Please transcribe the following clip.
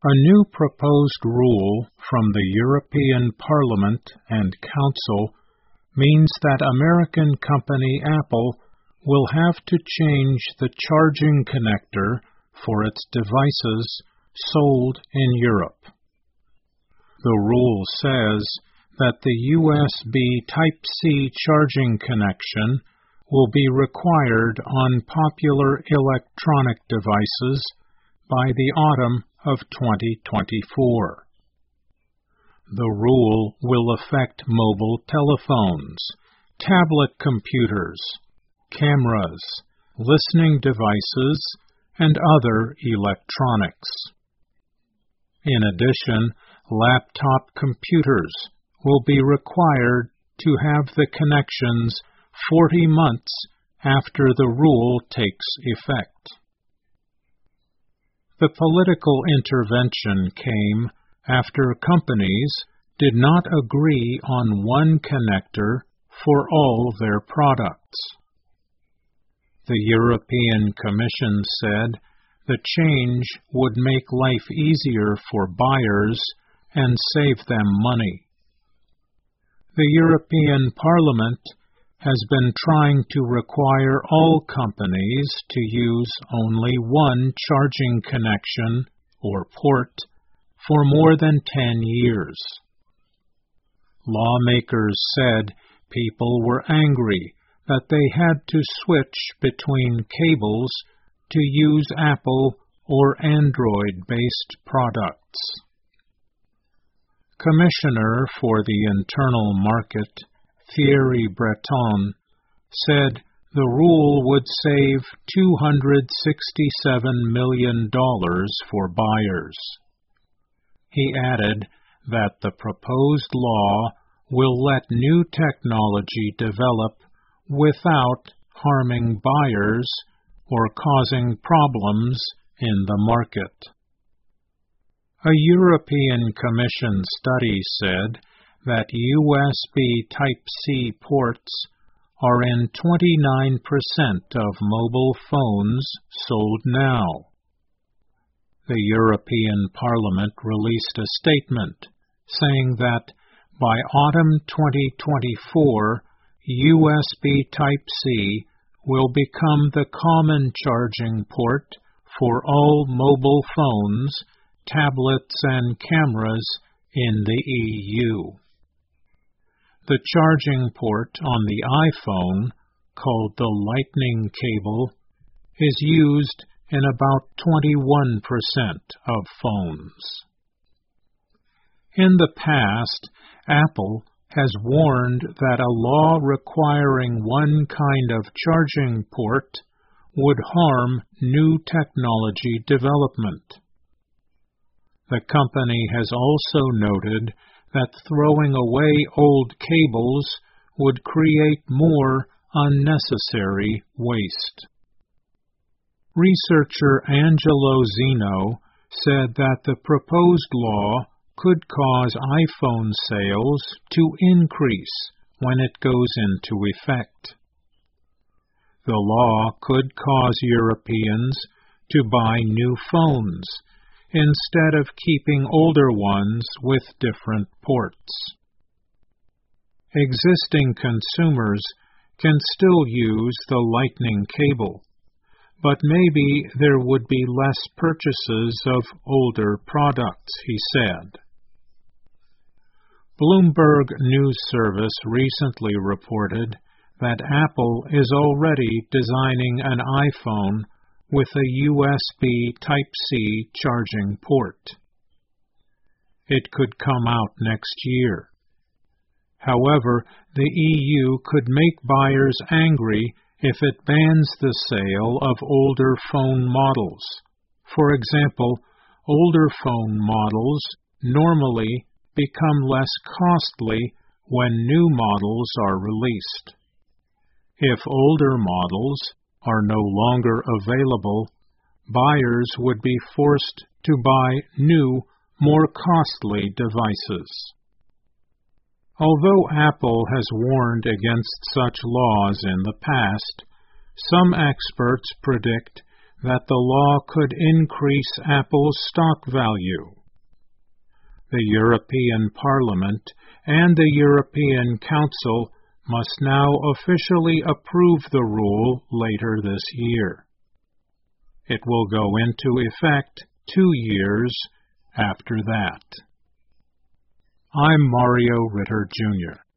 A new proposed rule from the European Parliament and Council means that American company Apple will have to change the charging connector for its devices sold in Europe. The rule says that the USB Type-C charging connection will be required on popular electronic devices by the autumn of 2024. The rule will affect mobile telephones, tablet computers, cameras, listening devices, and other electronics. In addition, laptop computers will be required to have the connections 40 months after the rule takes effect. The political intervention came after companies did not agree on one connector for all their products. The European Commission said the change would make life easier for buyers and save them money. The European Parliament has been trying to require all companies to use only one charging connection or port for more than 10 years. Lawmakers said people were angry that they had to switch between cables to use Apple or Android-based products. Commissioner for the Internal Market, Thierry Breton, said the rule would save $267 million for buyers. He added that the proposed law will let new technology develop without harming buyers or causing problems in the market. A European Commission study said that USB Type-C ports are in 29% of mobile phones sold now. The European Parliament released a statement saying that by autumn 2024, USB Type-C will become the common charging port for all mobile phones, tablets, and cameras in the EU. The charging port on the iPhone, called the Lightning cable, is used in about 21% of phones. In the past, Apple has warned that a law requiring one kind of charging port would harm new technology development. The company has also noted that throwing away old cables would create more unnecessary waste. Researcher Angelo Zeno said that the proposed law could cause iPhone sales to increase when it goes into effect. The law could cause Europeans to buy new phones instead of keeping older ones with different ports. Existing consumers can still use the Lightning cable, but maybe there would be less purchases of older products, he said. Bloomberg News Service recently reported that Apple is already designing an iPhone with a USB Type-C charging port. It could come out next year. However, the EU could make buyers angry if it bans the sale of older phone models. For example, older phone models normally become less costly when new models are released. If older models are no longer available, buyers would be forced to buy new, more costly devices. Although Apple has warned against such laws in the past, some experts predict that the law could increase Apple's stock value. The European Parliament and the European Council must now officially approve the rule later this year. It will go into effect 2 years after that. I'm Mario Ritter, Jr.